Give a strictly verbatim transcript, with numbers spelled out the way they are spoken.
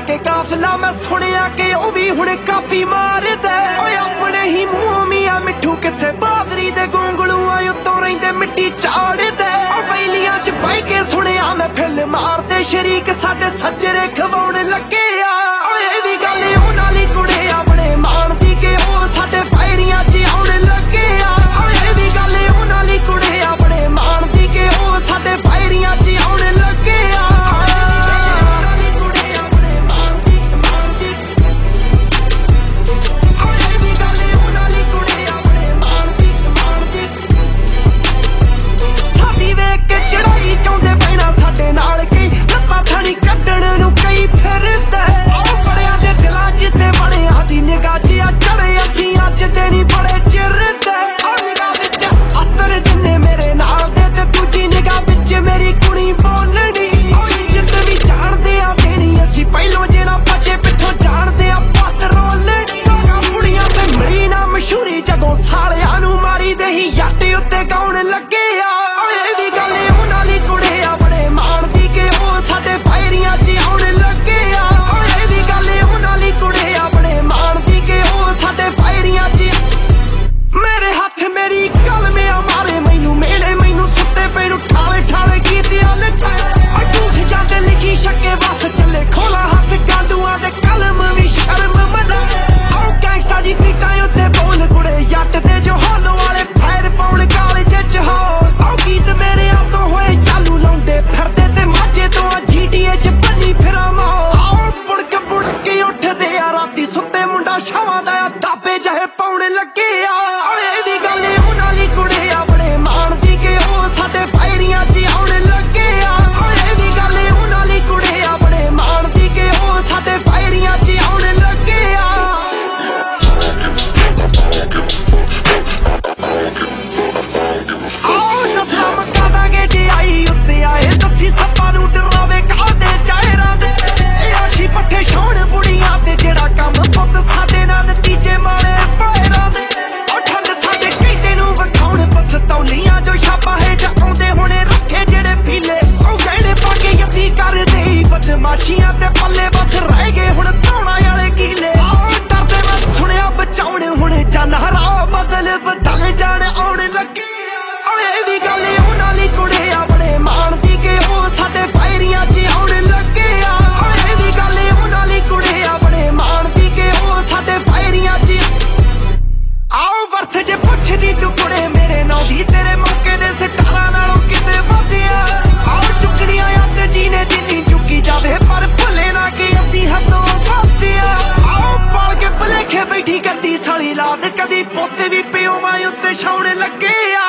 के काफिला मैं सुनिया कि ओ भी हुणे काफी मारदा ओए अपने ही मूंह मियां मिठू किसे बादरी दे गोंगलूआं उत्तों रहिंदे मिट्टी झाड़दा ओ बैलियां च बह के सुनिया मैं फिल्म मारदे शरीक साडे सज्जरे खवाउण लगे आ ओए भी गल उन्हां ली कुड़े अपने मानदी कि ओ साडे फायरियां च आउण लगे आ ओए भी गल उन्हां ली कुड़े अपने मानदी कि ओ साडे फायरियां च आउण लगे आ साली लाद कदी पोते भी पिओ मां उत्ते छाउण लगे आ